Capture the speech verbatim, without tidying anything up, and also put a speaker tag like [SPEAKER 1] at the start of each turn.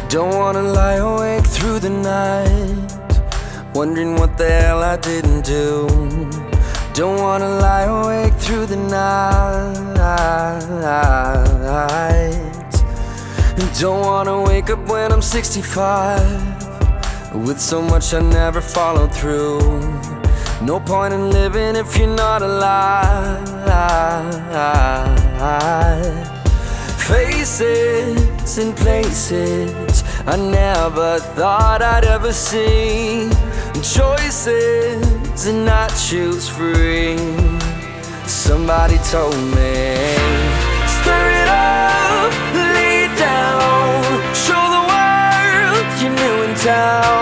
[SPEAKER 1] Don't wanna lie awake through the night, wondering what the hell I didn't do. Don't wanna lie awake through the night. Don't wanna wake up when I'm sixty-five with so much I never followed through. No point in living if you're not alive. Faces and places I never thought I'd ever see. Choices and I choose free. Somebody told me, stir it up, lay it down, show the world you're new in town.